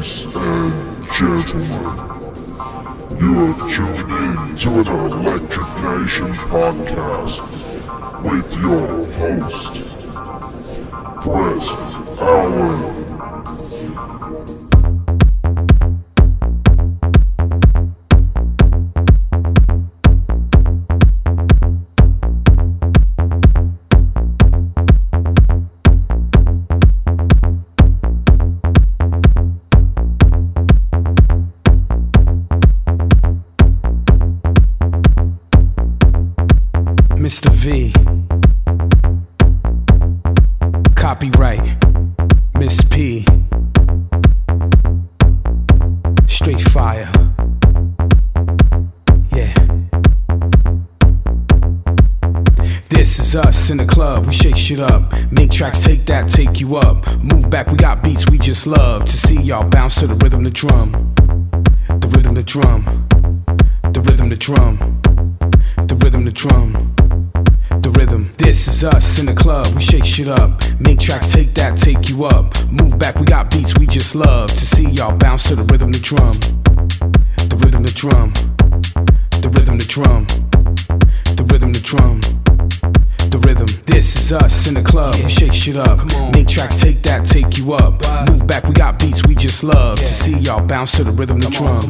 Ladies and gentlemen, you are tuned in to an Electric Nation podcast with your host, Brett Allen. Mr. V. Copyright Miss P. Straight fire. Yeah. This is us in the club, we shake shit up. Make tracks, take that, take you up. Move back, we got beats we just love. To see y'all bounce to the rhythm, the drum. The rhythm, the drum. The rhythm, the drum. The rhythm, the drum. The rhythm. This is us in the club, we shake shit up. Make tracks, take that, take you up. Move back, we got beats we just love. To see y'all bounce to the rhythm, the drum. The rhythm, the drum. The rhythm, the drum. The rhythm, the drum. The rhythm. This is us in the club, we shake shit up. Make tracks, take that, take you up. Move back, we got beats we just love. To see y'all bounce to the rhythm, the drum.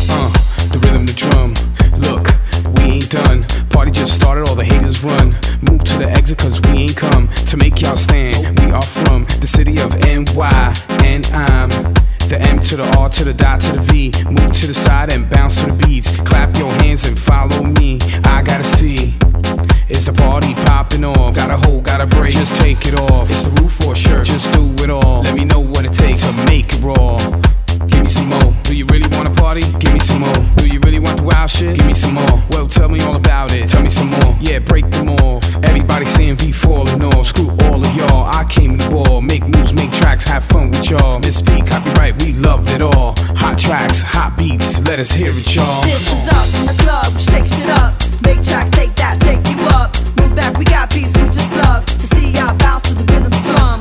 The rhythm, the drum. Look, we ain't done. Party just started, all the haters run. Move to the exit cause we ain't come to make y'all stand. We are from the city of NY, and I'm the M to the R to the dot to the V. Move to the side and bounce to the beats. Clap your hands and follow me. I gotta see, is the party popping off? Gotta hold, gotta break, just take it off. It's the roof or shirt, just do it all. Let me know what it takes to make it raw. Give me some more. Do you really wanna party? Give me some more. Do you really want the wild shit? Give me some more. Well, tell me all about it. Tell me some more. Yeah, break them off. Everybody saying V falling off. Screw all of y'all. I came to ball. Make moves, make tracks, have fun with y'all. Miss P, copyright, we love it all. Hot tracks, hot beats. Let us hear it, y'all. This is us in the club. Shake shit up. Make tracks, take that, take you up. Move back, we got beats we just love. To see y'all bounce to the rhythm, the drum.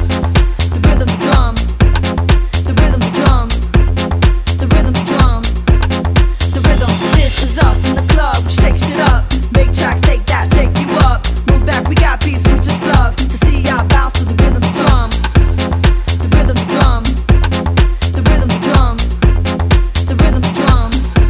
The rhythm, the drum. The rhythm, the drum. The rhythm, the drum. The rhythm. This is us in the club. Shake shit up. Make tracks, take that, take you up. Move back, we got beats we just love. To see y'all bounce to the rhythm, the drum. The rhythm, the drum. The rhythm, the drum. The rhythm, the drum.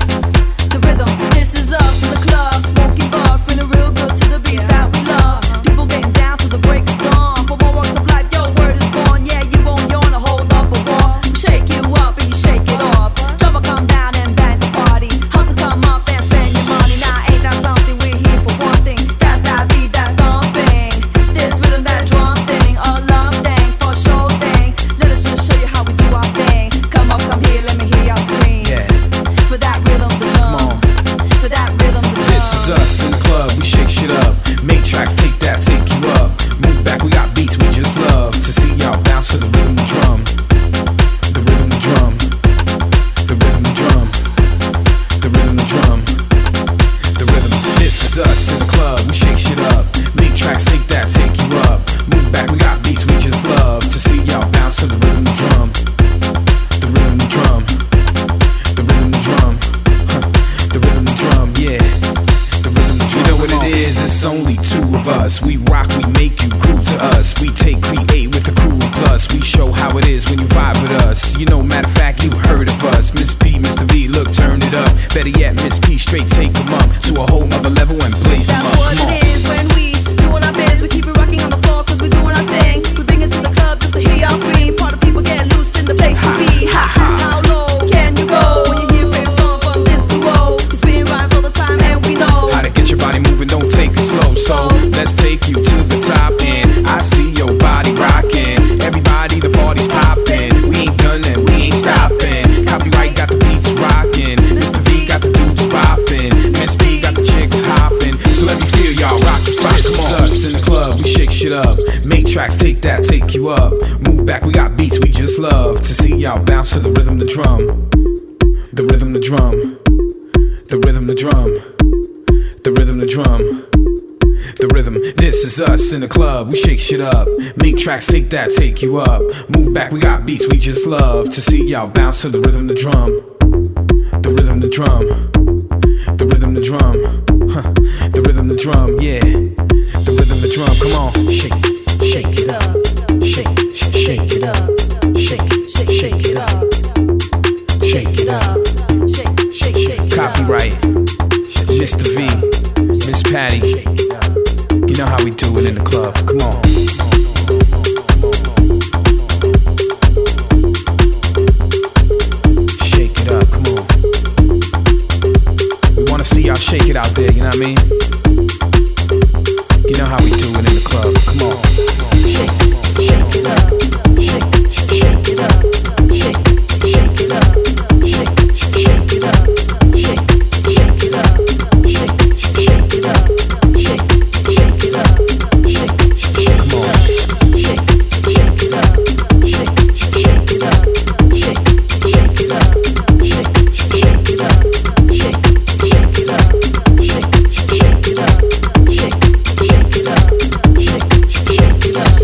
The rhythm. This is us in the club. Smoking bar, feeling real good to the beats that we love. People getting down to the break of dawn. For more walks of life, your word is born. Yeah, you won't yawn to hold up a wall. Shake you up and you shake it off. Jump come down and bang the party. Hustle come up and spend your money. Now ain't that something? We're here for one thing. That's that beat, that thumping. This rhythm, that drum thing. A love thing, for sure thing. Let us just show you how we do our thing. Come up, come here, let me hear y'all scream. Yeah. For that rhythm, the drum. For that rhythm, the drum. This is us in the club, we shake shit up. Make tracks, take that, take you up. Move back, we got beats we just love. To see y'all bounce to the rhythm, the drum. The rhythm, the drum. The rhythm, the drum. The rhythm, the drum. The rhythm. This is us in the club, we shake shit up. Make tracks, take that, take you up. Move back, we got beats we just love. To see y'all bounce to the rhythm, the drum. The rhythm, the drum. The rhythm, the drum. The rhythm, the drum, yeah. The rhythm, the drum. You know what it is, it's only two of us. We rock, we make you groove to us. We take, create with a crew plus. We show how it is when you vibe with us. You know, matter of fact, you heard of us. Miss P, Mr. V, look, turn it up. Better yet, Miss P, straight take them up to a whole nother level and blaze them up. That's what it is when we doing our biz. We keep it rocking on the floor cause we doing our thing. We bring it to the club just to hear y'all scream. Part of people get loose in the place to be. Ha ha. How low can you go when you hear favorite song from this duo? We spin rhymes all the time and we know how to get your body moving, don't take it slow. So let's take you to the top and I see your body rocking. Everybody, the party's popping. We ain't done and we ain't stopping. Copyright got the beats rocking. Mr. V got the dudes popping. Miss P got the chicks hopping. So let me feel y'all rock the spot. This is us in the club, we shake shit up. Make tracks, take that, take you up. Move back, we got beats we just love. To see y'all bounce to the rhythm, the drum. The rhythm, the drum. The rhythm, the drum. The rhythm, the drum. The The rhythm, this is us in the club. We shake shit up, make tracks, take that, take you up. Move back, we got beats, we just love to see y'all bounce to the rhythm, the drum. The rhythm, the drum. The rhythm, the drum. The rhythm, the drum, yeah. The rhythm, the drum, come on. Shake, shake it up. Shake, shake it up. Shake, shake it up. Shake it up. Shake, shake it up. Copyright, Mr. V, Miss Patty. You know how we do it in the club. Come on. Shake it up, come on. We wanna see y'all shake it out there, you know what I mean? You know how we do it in the club. Come on. Shake it up. Shake it up. Shake it up. Shake it up. Shake it up. Shake it up. Shake it up. Shake, come on. Shake it up. Shake it up. Shake it up. Shake it up. Shake it up. Shake it up. Shake it up. Shake it up.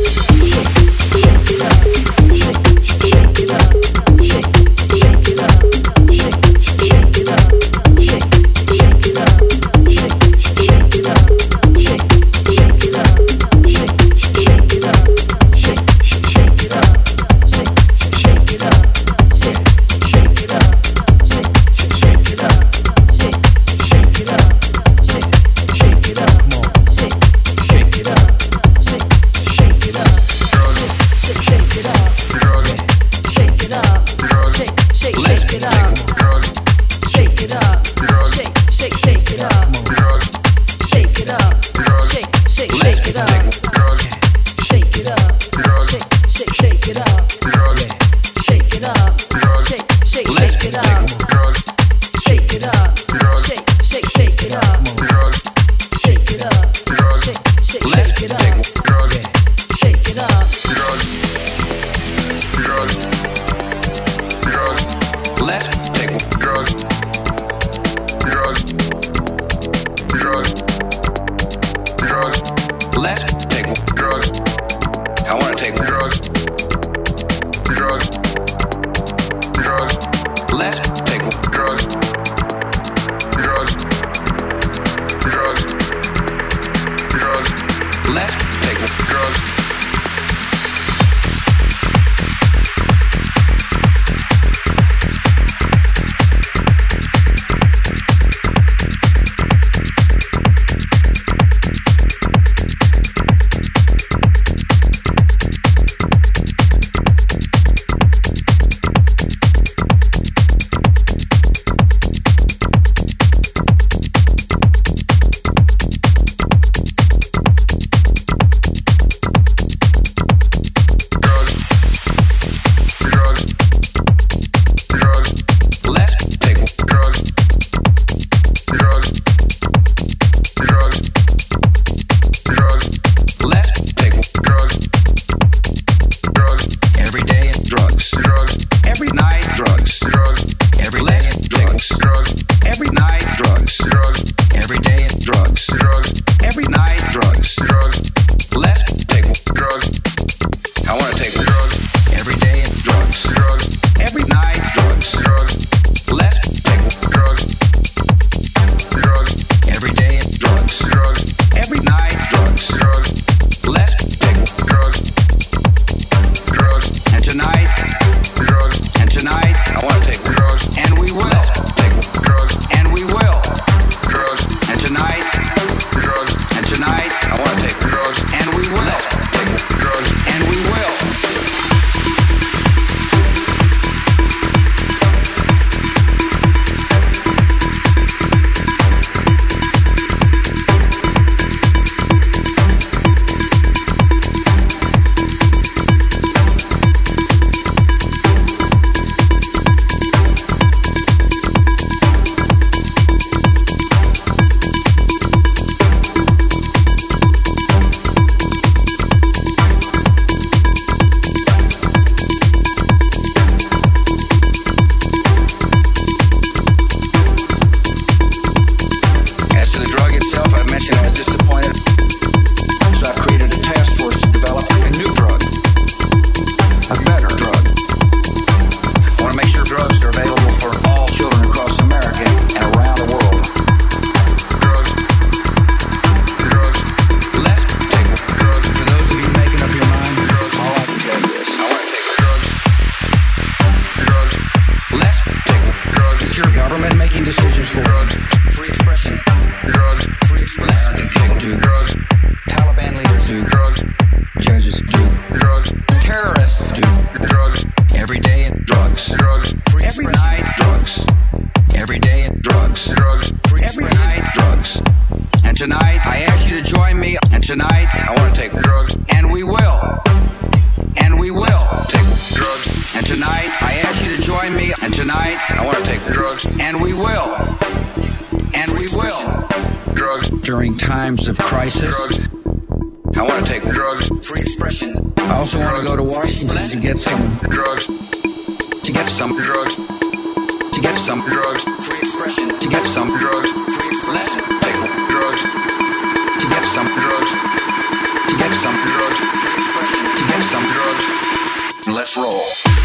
making decisions for drugs, free expression, drugs, free expression, do drugs, Taliban leaders do drugs, judges do drugs, terrorists do drugs, every day in drugs, drugs, free every night drugs, every day in drugs, drugs, free every night drugs. And tonight I ask you to join me. And tonight I want to take drugs, and we will. And we will take drugs. And tonight I ask you to join me. And tonight I want to take drugs, and we will. And we will. Drugs during times of crisis. Drugs. I want to take drugs. Free expression. I also want to go to Washington to get some drugs. To get some drugs. To get some drugs. Free expression. To get some drugs. Free expression. Take drugs. To get some drugs. To get some drugs. Free expression. To get some drugs. Let's roll.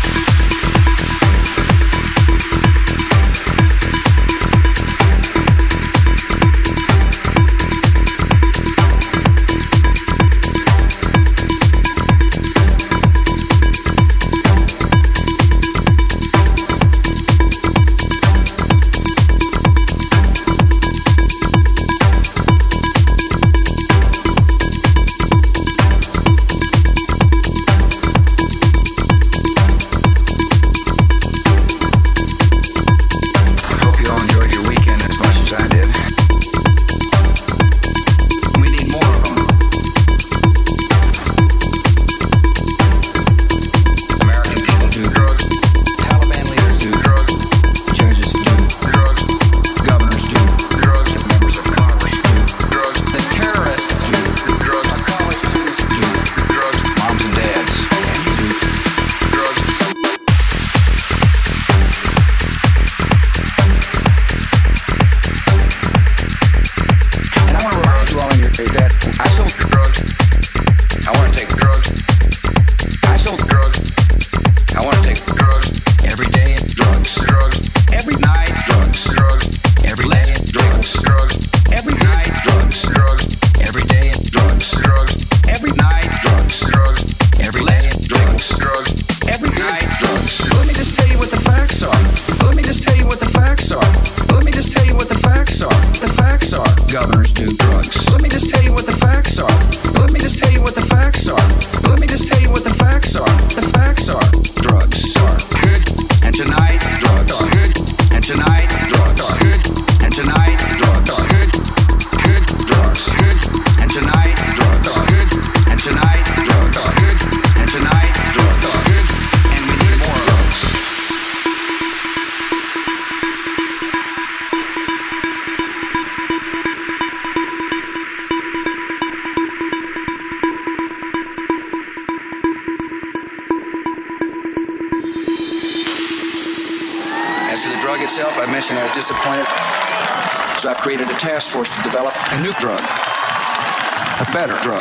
Task force to develop a new drug, a better drug.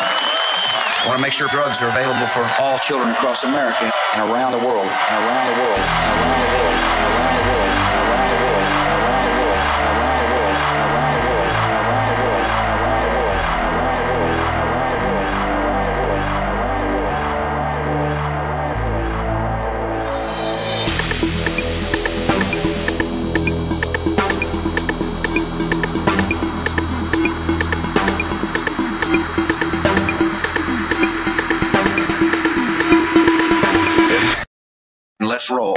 I want to make sure drugs are available for all children across America and around the world, and around the world, and around the world, and around the world, and around the world, and around the world, and around the world, and around the world, and around the world, and around the world, and around the world. Let's roll.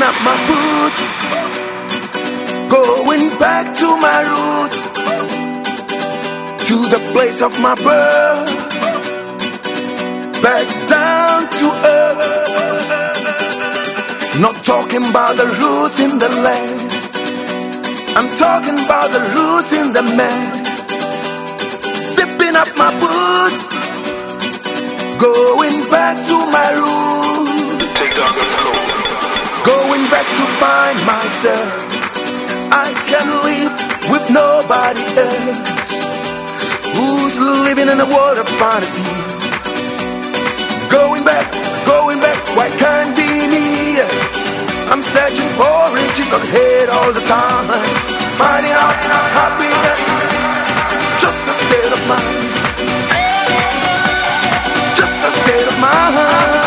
up my boots, going back to my roots, to the place of my birth, back down to earth. Not talking about the roots in the land, I'm talking about the roots in the man. Sipping up my booze, going back to my roots, going back to find myself. I can live with nobody else who's living in a world of fantasy. Going back, why can't be me? I'm searching for riches on head all the time, finding out happiness, just a state of mind, just a state of mind.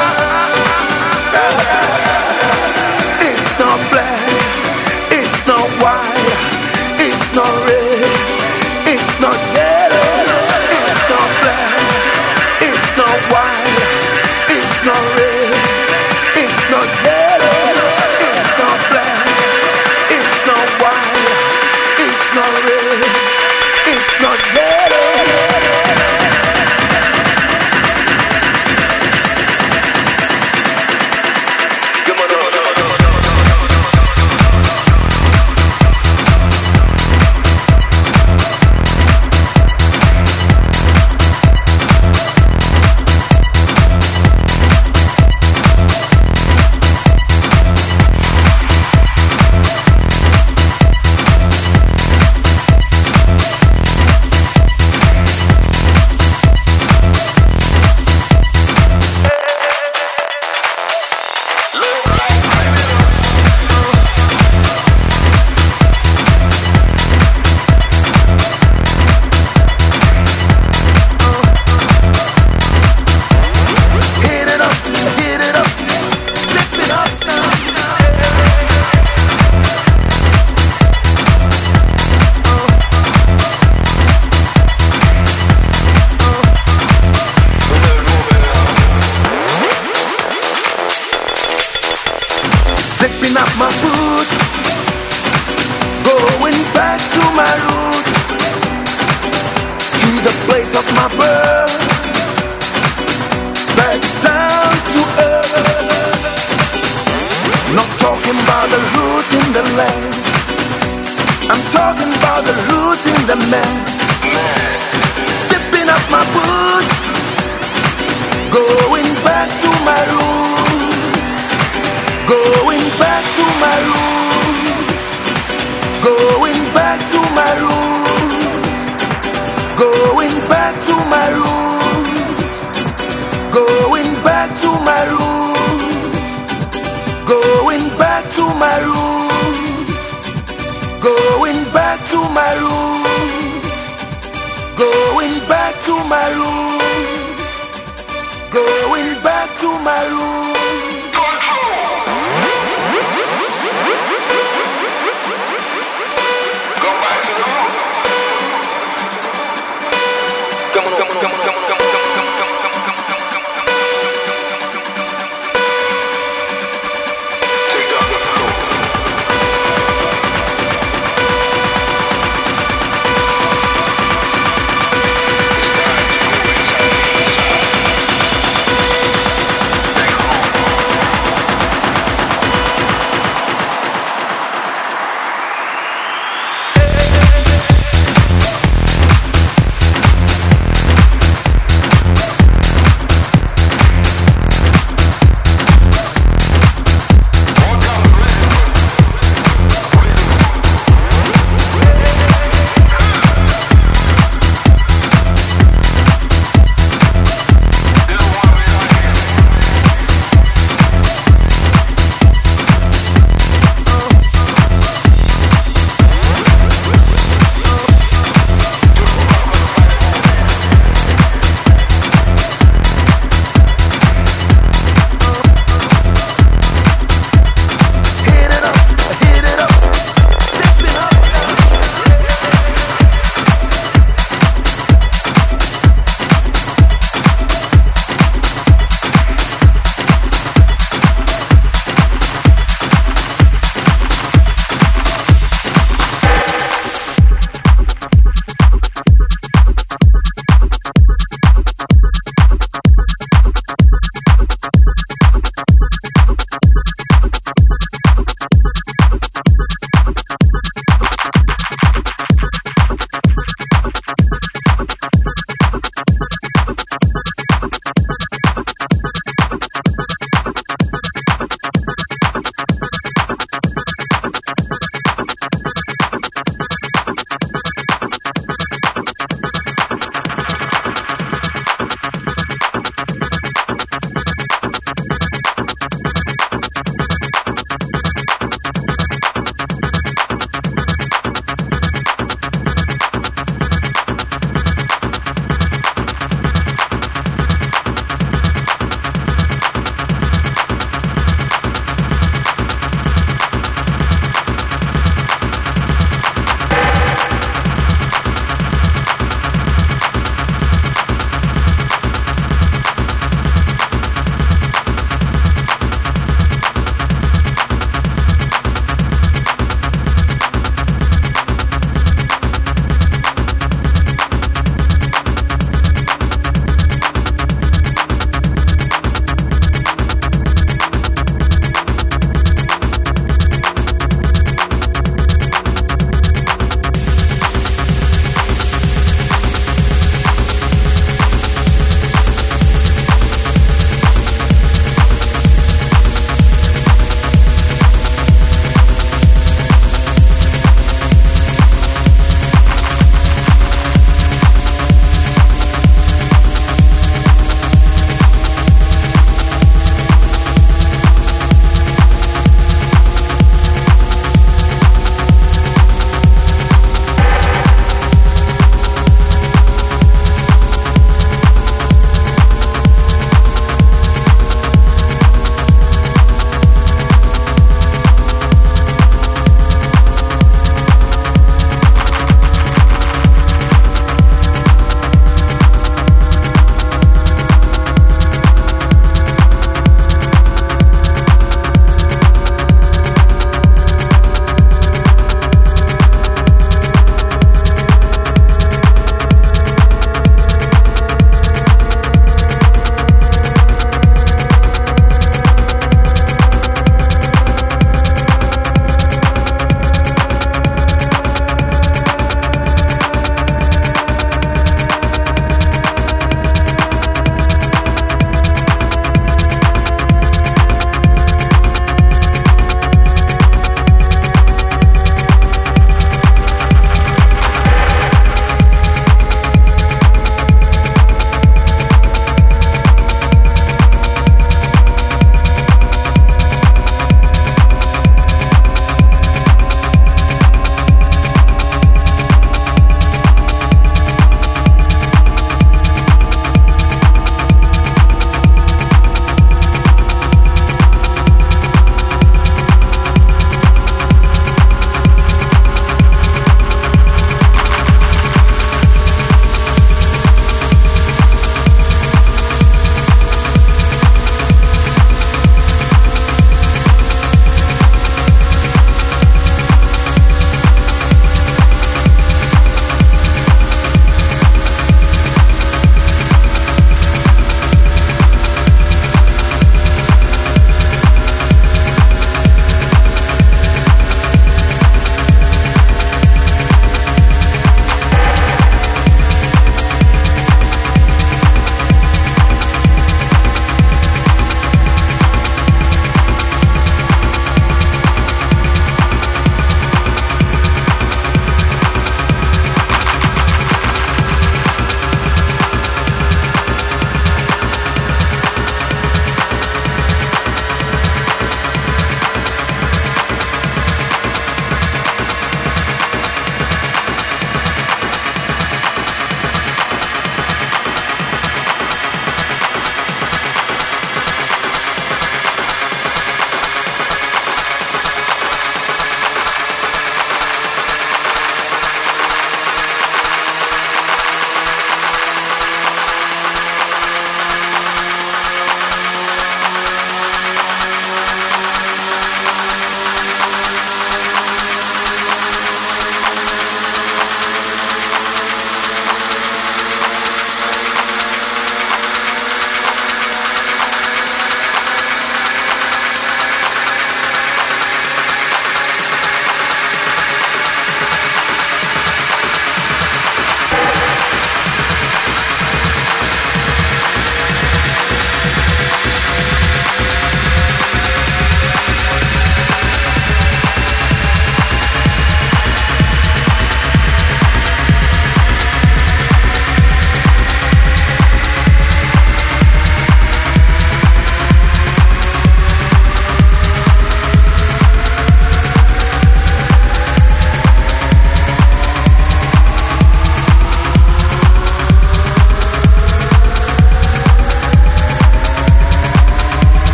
It's not black, it's not white, it's not red, it's not yellow. It's not black, it's not white, it's not red, it's not yellow. It's not black, it's not white, it's not red, it's not yellow. Zipping up my boots, going back to my roots, to the place of my birth, back down to earth. Not talking about the roots in the land, I'm talking about the roots in the man. Zipping up my boots, going back to my roots, going back to my roots, going back to my roots, going back to my roots, going back to my roots, going back to my roots, going back to my roots, going back to my roots, going back to my roots.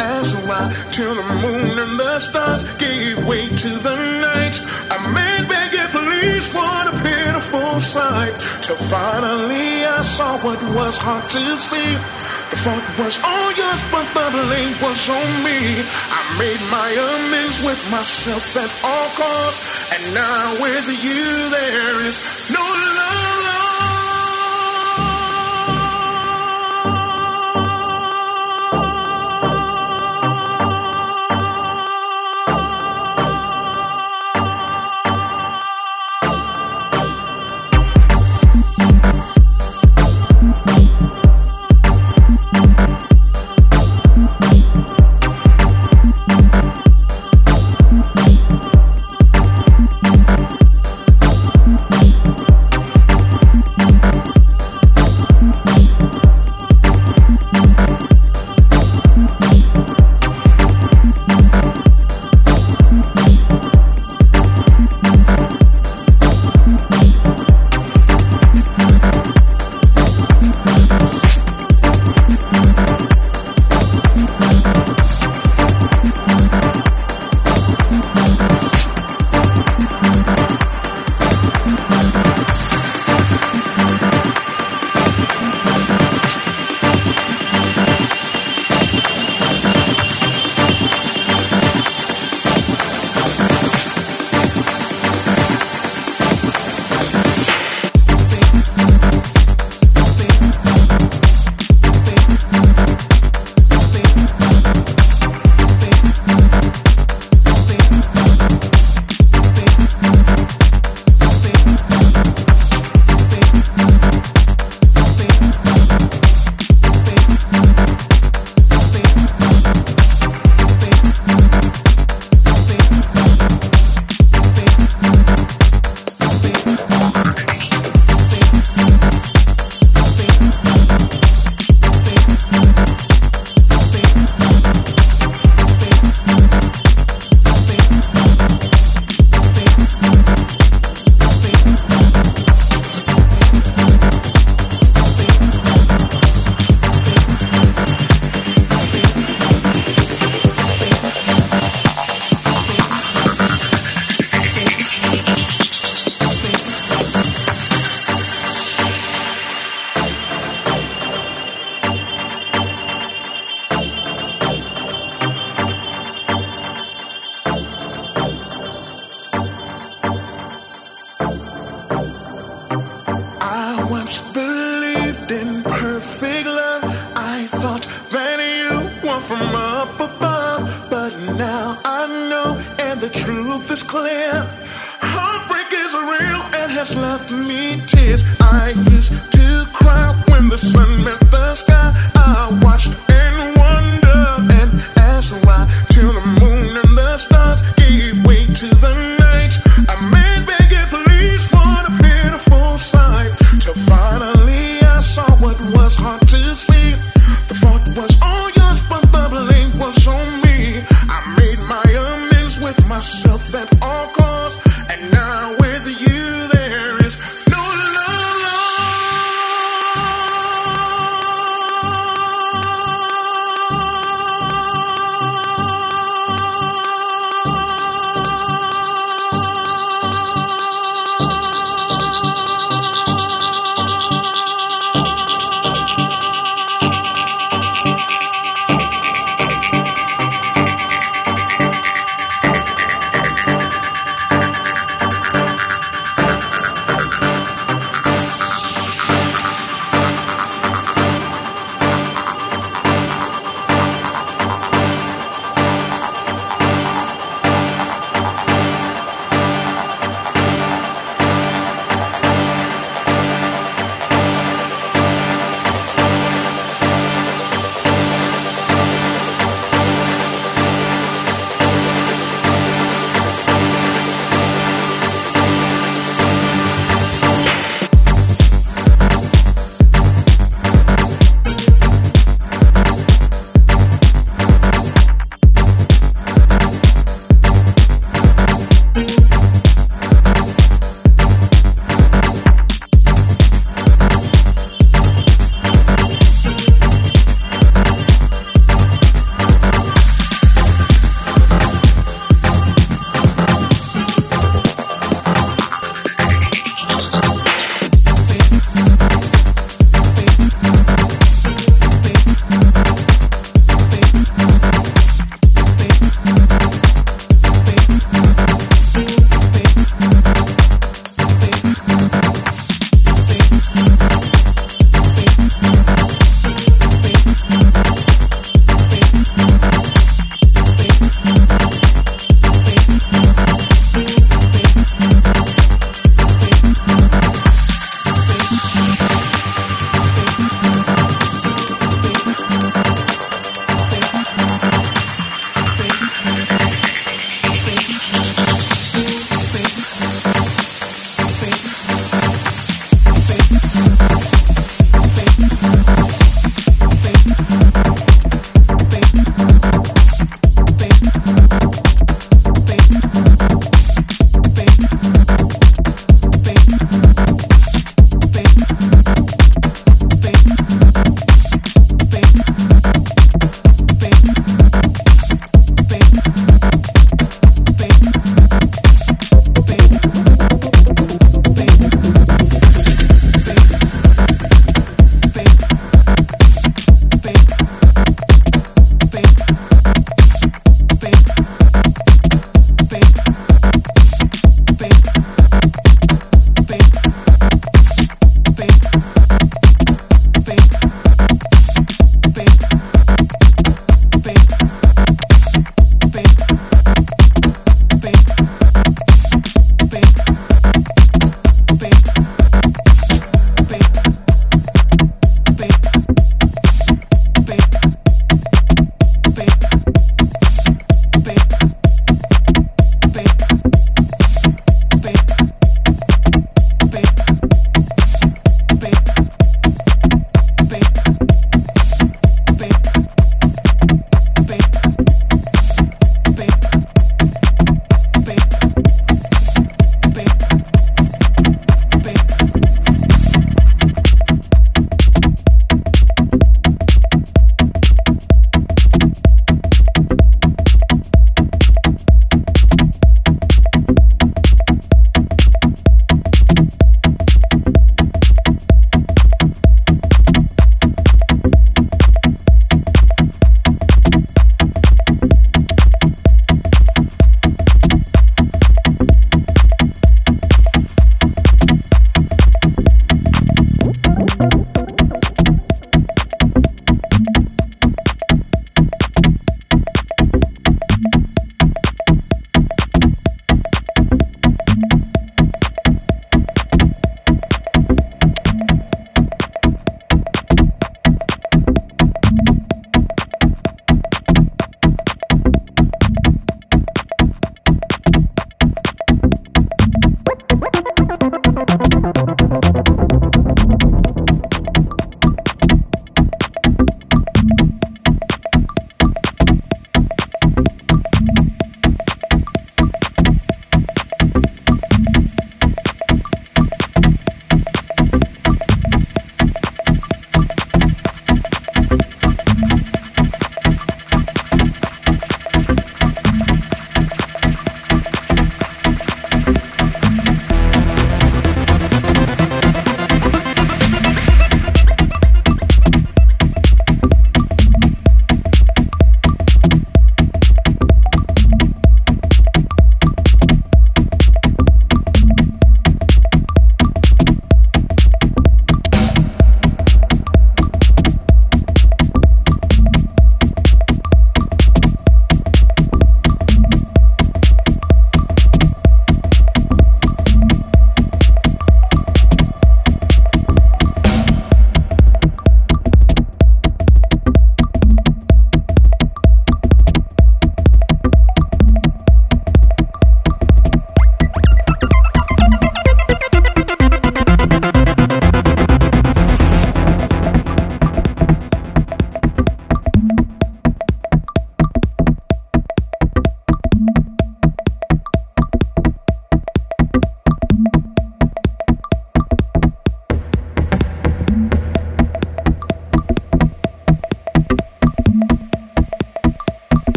as why till the moon and the stars gave way to the night. A man begging police, what a pitiful sight. Till finally I saw what was hard to see. The fault was all yours, but the blame was on me. I made my amends with myself at all costs, and now with you there is no love.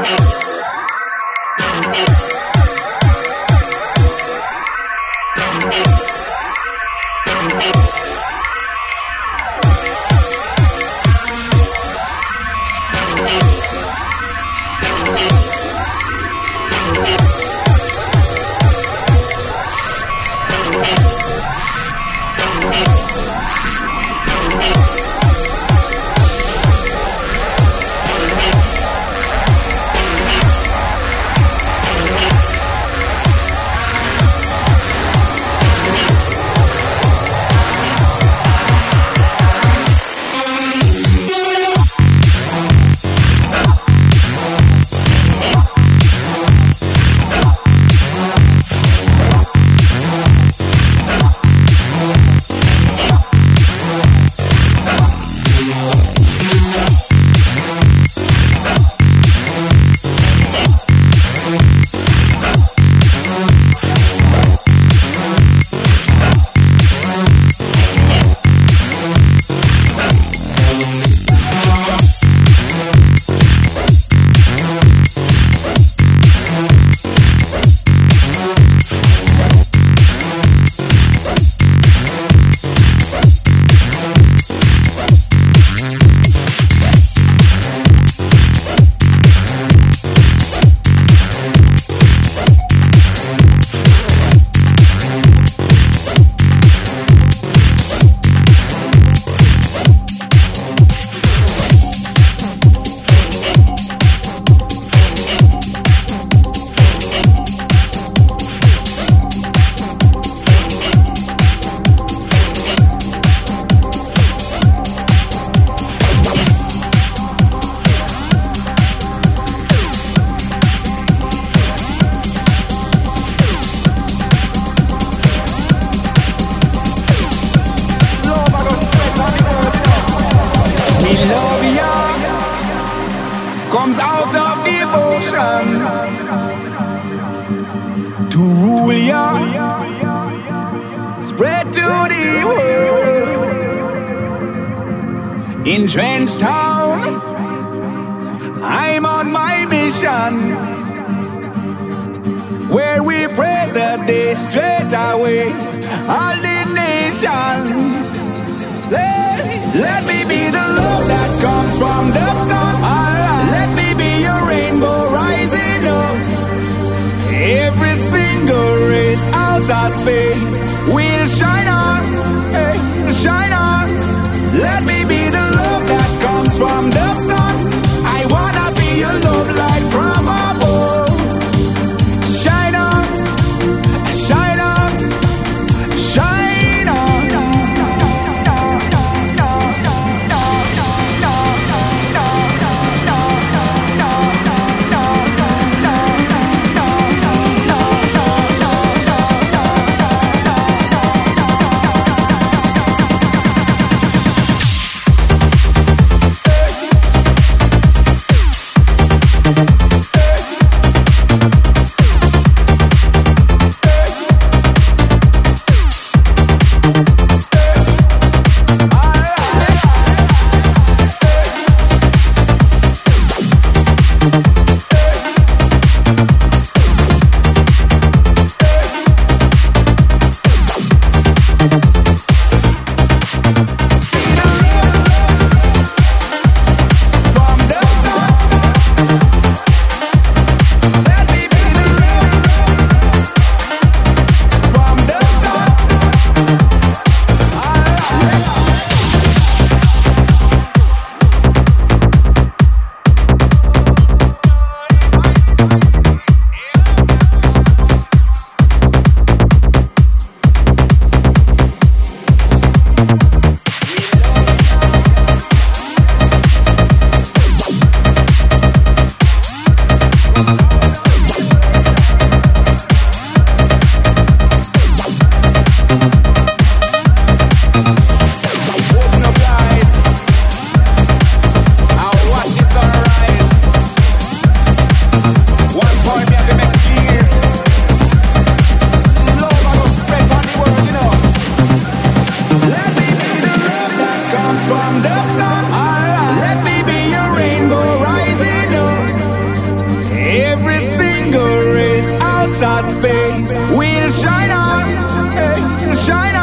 comes out of devotion to rule ya, spread to the world. In Trench Town, I'm on my mission, where we praise the day straight away, all the nation. Let me be the love that comes from the sun. Let me be your rainbow rising up. Every single race out of space will shine on, shine on. Let me be the love that comes from the sun. I wanna be your love light from above. Shine on, shine on, shine on. outer space. We'll shine on, hey, shine